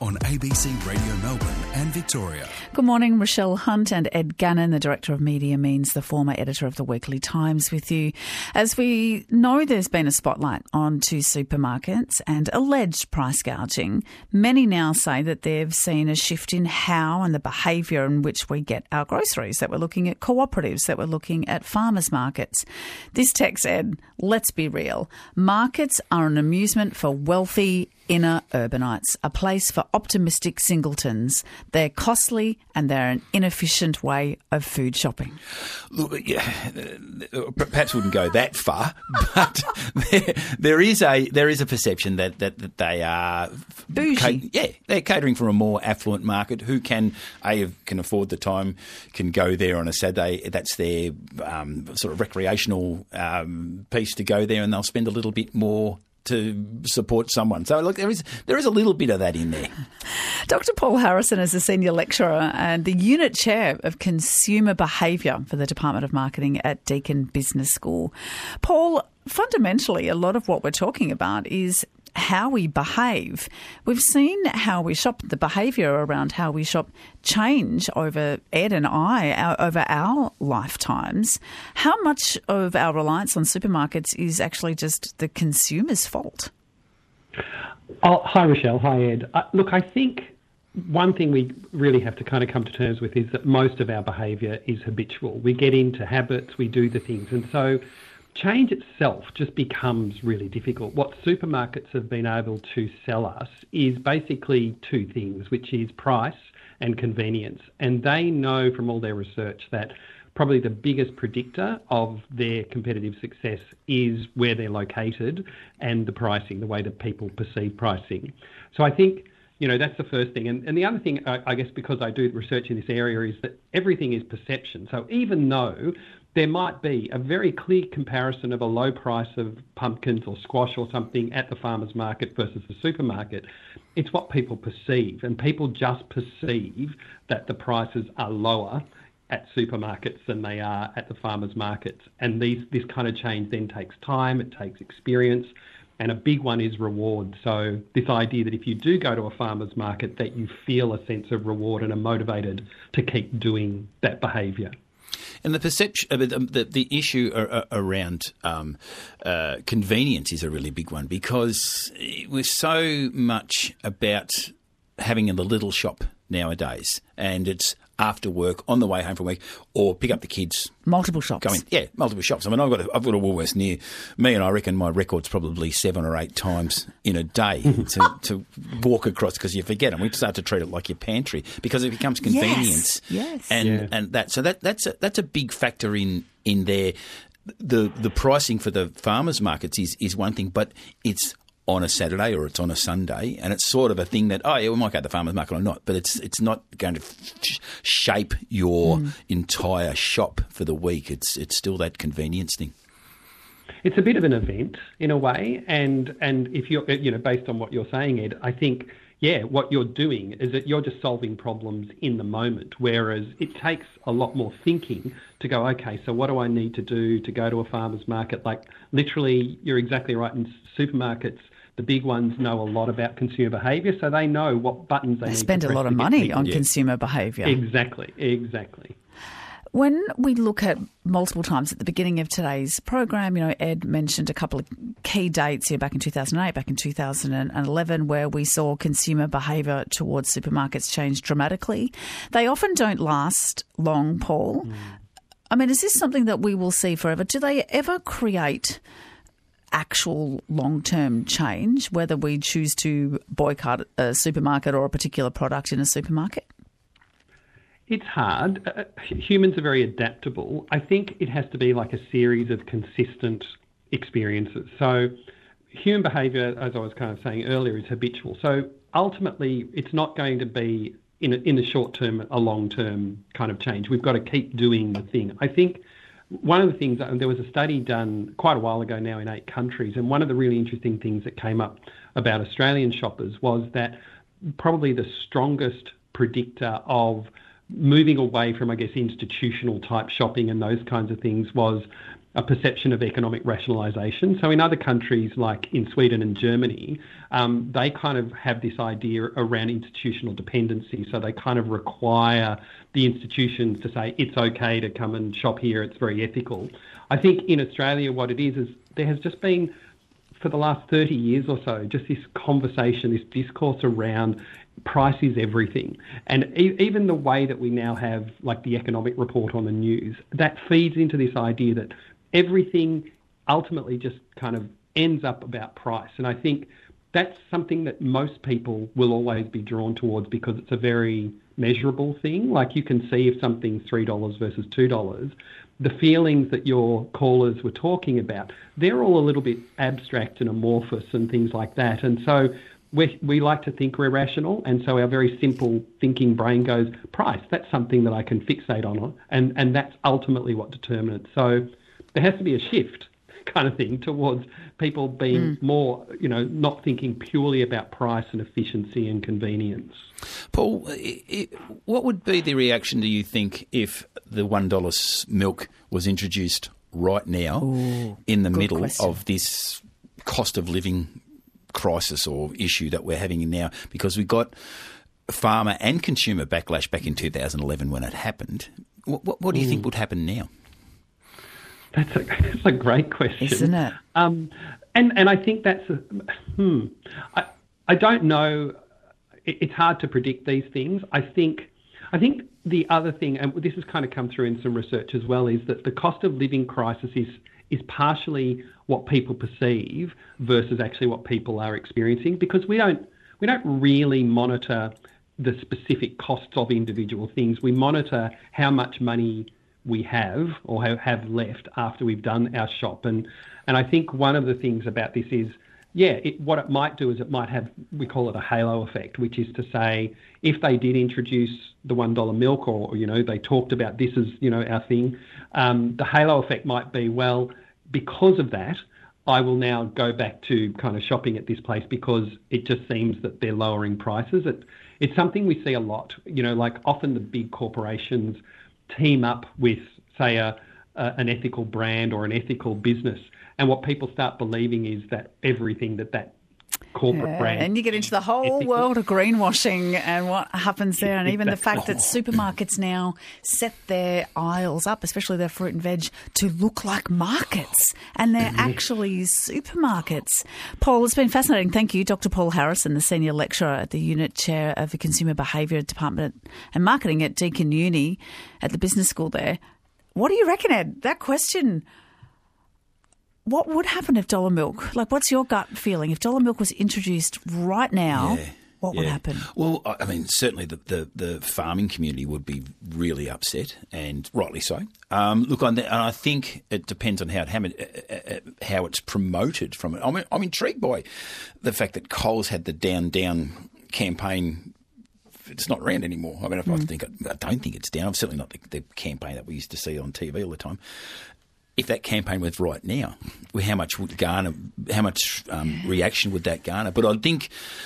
on A B C Radio Melbourne and Victoria. Good morning, Rochelle Hunt and Ed Gannon, the Director of Media Means, the former editor of the Weekly Times, with you. As we know, there's been a spotlight on two supermarkets and alleged price gouging. Many now say that they've seen a shift in how and the behaviour in which we get our groceries, that we're looking at cooperatives, that we're looking at farmers markets. This text said, let's be real. Markets are an amusement for wealthy inner urbanites, a place for optimistic singletons. They're costly and they're an inefficient way of food shopping. Look, yeah, perhaps wouldn't go that far, but there, there is a there is a perception that, that, that they are bougie. Ca- yeah, they're catering for a more affluent market who can a can afford the time, can go there on a Saturday. That's their um, sort of recreational um, piece to go there, and they'll spend a little bit more to support someone. So, look, there is there is a little bit of that in there. Doctor Paul Harrison is a senior lecturer and the unit chair of consumer behaviour for the Department of Marketing at Deakin Business School. Paul, fundamentally, a lot of what we're talking about is how we behave. We've seen how we shop, the behaviour around how we shop change over Ed and I, our, over our lifetimes. How much of our reliance on supermarkets is actually just the consumer's fault? Oh, hi, Rochelle. Hi, Ed. Uh, look, I think one thing we really have to kind of come to terms with is that most of our behaviour is habitual. We get into habits, we do the things. And so change itself just becomes really difficult. What supermarkets have been able to sell us is basically two things, which is price and convenience. And they know from all their research that probably the biggest predictor of their competitive success is where they're located and the pricing, the way that people perceive pricing. So I think, you know, that's the first thing. And, and the other thing, I, I guess, because I do research in this area, is that everything is perception. So even though there might be a very clear comparison of a low price of pumpkins or squash or something at the farmer's market versus the supermarket, it's what people perceive. And people just perceive that the prices are lower at supermarkets than they are at the farmers' markets. And these this kind of change then takes time, it takes experience, and a big one is reward. So this idea that if you do go to a farmer's market, that you feel a sense of reward and are motivated to keep doing that behaviour. And the perception, uh, the, the, the issue ar- around um, uh, convenience is a really big one, because we're so much about having a little shop nowadays, and it's after work, on the way home from work, or pick up the kids. Multiple shops. Going, yeah, multiple shops. I mean, I've got a, I've got a Woolworths near me, and I reckon my record's probably seven or eight times in a day to, to walk across, because you forget them. We start to treat it like your pantry because it becomes convenience. Yes, yes. And yeah. and that so that that's a, that's a big factor in in there. The the pricing for the farmers markets is is one thing, but it's on a Saturday or it's on a Sunday, and it's sort of a thing that, oh yeah, we might go to the farmers market or not, but it's it's not going to f- shape your mm. entire shop for the week. It's it's still that convenience thing. It's a bit of an event in a way, and and if you're, you know, based on what you're saying, Ed, I think, yeah, what you're doing is that you're just solving problems in the moment, whereas it takes a lot more thinking to go, okay, so what do I need to do to go to a farmer's market? Like, literally, you're exactly right. In supermarkets, the big ones know a lot about consumer behaviour, so they know what buttons they, they need spend to a press lot of to get money people. on Yeah. consumer behaviour. Exactly, exactly. When we look at multiple times at the beginning of today's program, you know, Ed mentioned a couple of key dates here back in two thousand eight, back in two thousand eleven, where we saw consumer behaviour towards supermarkets change dramatically. They often don't last long, Paul. Mm. I mean, is this something that we will see forever? Do they ever create actual long-term change, whether we choose to boycott a supermarket or a particular product in a supermarket? It's hard. Uh, humans are very adaptable. I think it has to be like a series of consistent experiences. So human behaviour, as I was kind of saying earlier, is habitual. So ultimately, it's not going to be in a, in the short term a long-term kind of change. We've got to keep doing the thing. I think one of the things, there was a study done quite a while ago now in eight countries, and one of the really interesting things that came up about Australian shoppers was that probably the strongest predictor of moving away from, I guess, institutional type shopping and those kinds of things was a perception of economic rationalisation. So in other countries, like in Sweden and Germany, um, they kind of have this idea around institutional dependency. So they kind of require the institutions to say, it's okay to come and shop here, it's very ethical. I think in Australia, what it is, is there has just been, for the last thirty years or so, just this conversation, this discourse around price is everything. And e- even the way that we now have, like, the economic report on the news, that feeds into this idea that everything ultimately just kind of ends up about price. And I think that's something that most people will always be drawn towards because it's a very measurable thing. Like, you can see if something's three dollars versus two dollars. The feelings that your callers were talking about, they're all a little bit abstract and amorphous and things like that. And so we we like to think we're rational, and so our very simple thinking brain goes, price, that's something that I can fixate on, and, and that's ultimately what determines it. So there has to be a shift kind of thing towards people being mm. more, you know, not thinking purely about price and efficiency and convenience. Paul, it, what would be the reaction, do you think, if the one dollar milk was introduced right now Ooh, in the middle question. of this cost of living crisis or issue that we're having now? Because we got farmer and consumer backlash back in two thousand eleven when it happened. What, what, what do you Ooh. think would happen now? That's a, that's a great question, isn't it? Um, and and I think that's a, hmm. I I don't know. It, it's hard to predict these things. I think I think the other thing, and this has kind of come through in some research as well, is that the cost of living crisis is is partially what people perceive versus actually what people are experiencing, because we don't we don't really monitor the specific costs of individual things. We monitor how much money we have or have left after we've done our shop. And and I think one of the things about this is, yeah, it, what it might do is it might have, we call it a halo effect, which is to say, if they did introduce the one dollar milk, or, or you know, they talked about this as, you know, our thing, um, the halo effect might be, well, because of that, I will now go back to kind of shopping at this place because it just seems that they're lowering prices. It, it's something we see a lot, you know, like often the big corporations team up with, say, a, a, an ethical brand or an ethical business. And what people start believing is that everything that that corporate yeah, brand... And you get into the whole ethical. world of greenwashing and what happens there, and even the fact that supermarkets now set their aisles up, especially their fruit and veg, to look like markets, and they're actually supermarkets. Paul, it's been fascinating. Thank you. Doctor Paul Harrison, the Senior Lecturer at the Unit Chair of the Consumer Behaviour Department and Marketing at Deakin Uni at the Business School there. What do you reckon, Ed? That question... What would happen if dollar milk, like what's your gut feeling? If dollar milk was introduced right now, yeah, what yeah. would happen? Well, I mean, certainly the, the, the farming community would be really upset, and rightly so. Um, look, and I think it depends on how it how it's promoted from it. I'm, I'm intrigued by the fact that Coles had the Down Down campaign. It's not around anymore. I mean, mm. I think I don't think it's down. Certainly not the, the campaign that we used to see on T V all the time. If that campaign was right now, how much would garner? How much um, reaction would that garner? But I think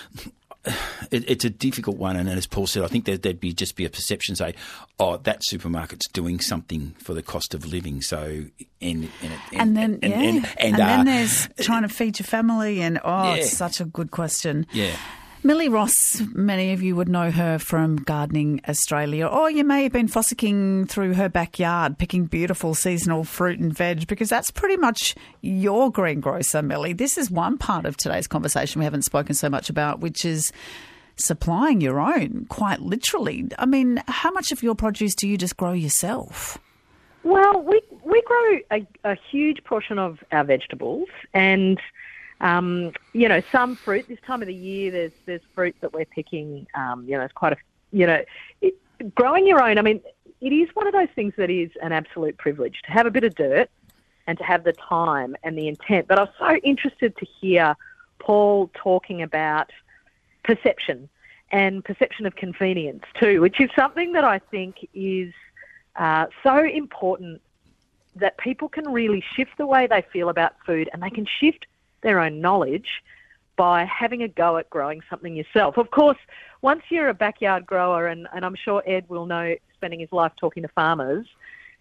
it, it's a difficult one, and as Paul said, I think there, there'd be just be a perception, say, oh, that supermarket's doing something for the cost of living. So, and and, and, and then and, yeah, and, and, and, and uh, then there's trying to feed your family, and oh, yeah. it's such a good question. Yeah. Millie Ross, many of you would know her from Gardening Australia, or you may have been fossicking through her backyard picking beautiful seasonal fruit and veg, because that's pretty much your greengrocer, Millie. This is one part of today's conversation we haven't spoken so much about, which is supplying your own, quite literally. I mean, how much of your produce do you just grow yourself? Well, we we grow a, a huge portion of our vegetables, and Um, you know, some fruit. This time of the year, there's there's fruit that we're picking. Um, you know, it's quite a, you know, it, growing your own. I mean, it is one of those things that is an absolute privilege to have a bit of dirt and to have the time and the intent. But I was so interested to hear Paul talking about perception and perception of convenience too, which is something that I think is uh, so important, that people can really shift the way they feel about food, and they can shift their own knowledge by having a go at growing something yourself. Of course, once you're a backyard grower, and, and I'm sure Ed will know, spending his life talking to farmers,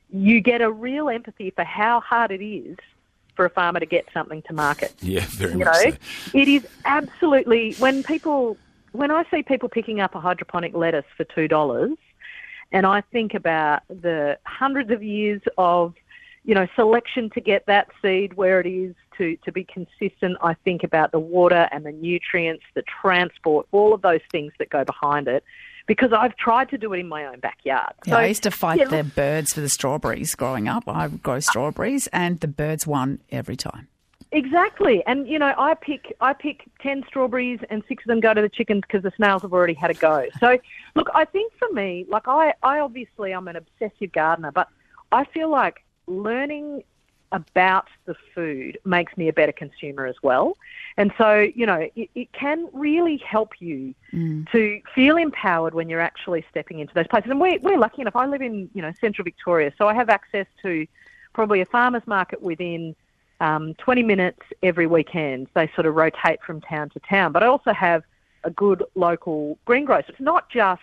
you get a real empathy for how hard it is for a farmer to get something to market. Yeah, very you much know, so. It is absolutely, when people, when I see people picking up a hydroponic lettuce for two dollars, and I think about the hundreds of years of, you know, selection to get that seed where it is, to, to be consistent, I think about the water and the nutrients, the transport, all of those things that go behind it, because I've tried to do it in my own backyard. Yeah, so, I used to fight yeah, the birds for the strawberries growing up. I would grow strawberries and the birds won every time. Exactly. And, you know, I pick I pick ten strawberries and six of them go to the chickens because the snails have already had a go. So, look, I think for me, like I, I obviously I'm an obsessive gardener, but I feel like learning about the food makes me a better consumer as well. And so, you know, it, it can really help you mm. to feel empowered when you're actually stepping into those places. And we're, we're lucky enough. I live in, you know, central Victoria, so I have access to probably a farmer's market within um, twenty minutes every weekend. They sort of rotate from town to town. But I also have a good local greengrocer. It's not just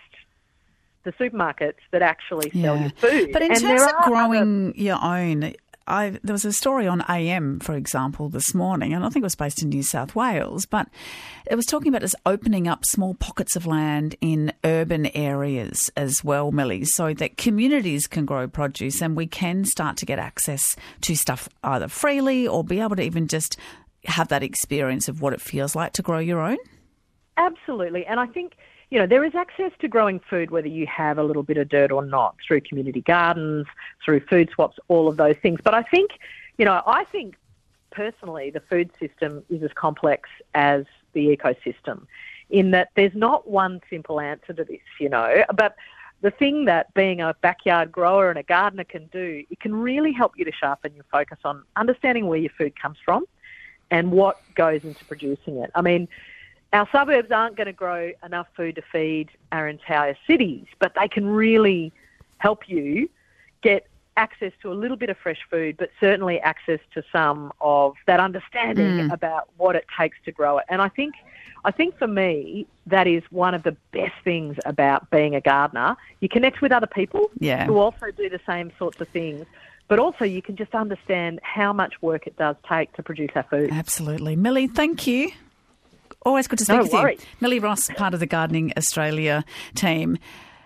the supermarkets that actually sell yeah. your food. But in and terms there of are growing other... your own, I, there was a story on A M, for example, this morning, and I think it was based in New South Wales, but it was talking about us opening up small pockets of land in urban areas as well, Millie, so that communities can grow produce and we can start to get access to stuff either freely or be able to even just have that experience of what it feels like to grow your own. Absolutely. And I think, you know, there is access to growing food whether you have a little bit of dirt or not, through community gardens, through food swaps, all of those things. But I think, you know, I think personally the food system is as complex as the ecosystem, in that there's not one simple answer to this, you know. But the thing that being a backyard grower and a gardener can do, it can really help you to sharpen your focus on understanding where your food comes from and what goes into producing it. I mean, our suburbs aren't going to grow enough food to feed our entire cities, but they can really help you get access to a little bit of fresh food, but certainly access to some of that understanding Mm. about what it takes to grow it. And I think, I think for me, that is one of the best things about being a gardener. You connect with other people Yeah. who also do the same sorts of things, but also you can just understand how much work it does take to produce our food. Absolutely. Millie, thank you. Always good to speak No with worries. you. Millie Ross, part of the Gardening Australia team.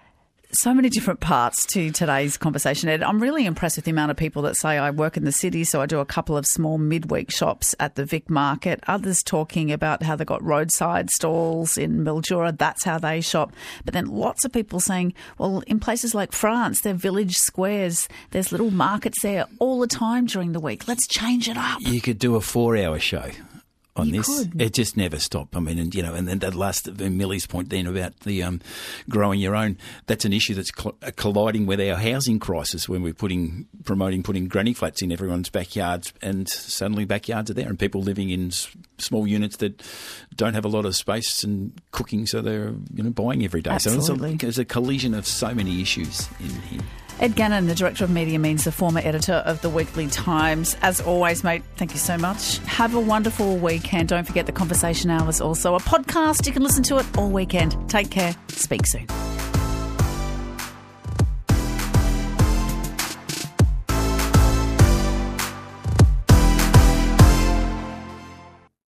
So many different parts to today's conversation, Ed. I'm really impressed with the amount of people that say I work in the city, so I do a couple of small midweek shops at the Vic Market. Others talking about how they've got roadside stalls in Mildura. That's how they shop. But then lots of people saying, well, in places like France, they're village squares. There's little markets there all the time during the week. Let's change it up. You could do a four-hour show on You this. could. It just never stopped. I mean, and you know, and then that last Millie's point then about the um, growing your own. That's an issue that's cl- colliding with our housing crisis when we're putting promoting putting granny flats in everyone's backyards, and suddenly backyards are there, and people living in s- small units that don't have a lot of space and cooking, so they're you know buying every day. Absolutely. So it's a, there's a collision of so many issues in here. Ed Gannon, the Director of Media Means, the former editor of the Weekly Times. As always, mate, thank you so much. Have a wonderful weekend. Don't forget the Conversation Hour is also a podcast. You can listen to it all weekend. Take care. Speak soon.